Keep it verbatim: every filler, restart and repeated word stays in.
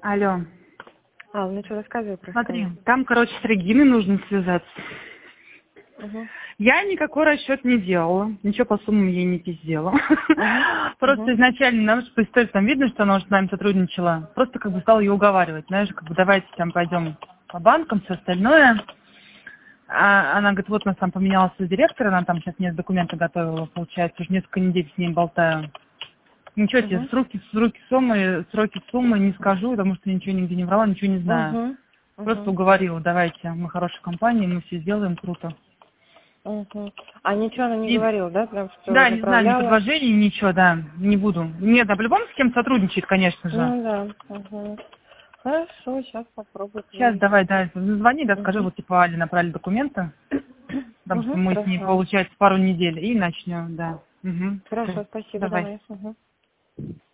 Алло. А, ну что, рассказывай про Смотри, скалы. там, короче, с Региной нужно связаться. Угу. Я никакой расчет не делала, ничего по суммам ей не пиздела. Угу. Просто Угу. изначально, знаешь, по истории там видно, что она уже с нами сотрудничала. Просто как бы стала ее уговаривать, знаешь, как бы давайте там пойдем по банкам, все остальное. А она говорит, вот у нас там поменялся директор, она там сейчас мне документы готовила, получается, уже несколько недель с ней болтаю. Ничего тебе, Угу. сроки, сроки суммы, сроки суммы не скажу, потому что ничего нигде не брала, ничего не знаю. Угу. Просто Угу. уговорила, давайте, мы хорошая компания, мы все сделаем, круто. Угу. А ничего она не И, говорила, да, прям что да, не знаю, ни направляла? предложений, ничего, да, не буду. Нет, а по-любому с кем сотрудничает, конечно же. Ну да. Угу. Хорошо, сейчас попробую Сейчас выяснить. давай, да, звони, да, скажи, Угу. вот типа Али направили документы, потому что Угу. мы с ней, Хорошо. получается, пару недель, и начнем, да. Угу. Хорошо, спасибо, Давай. давай. Угу.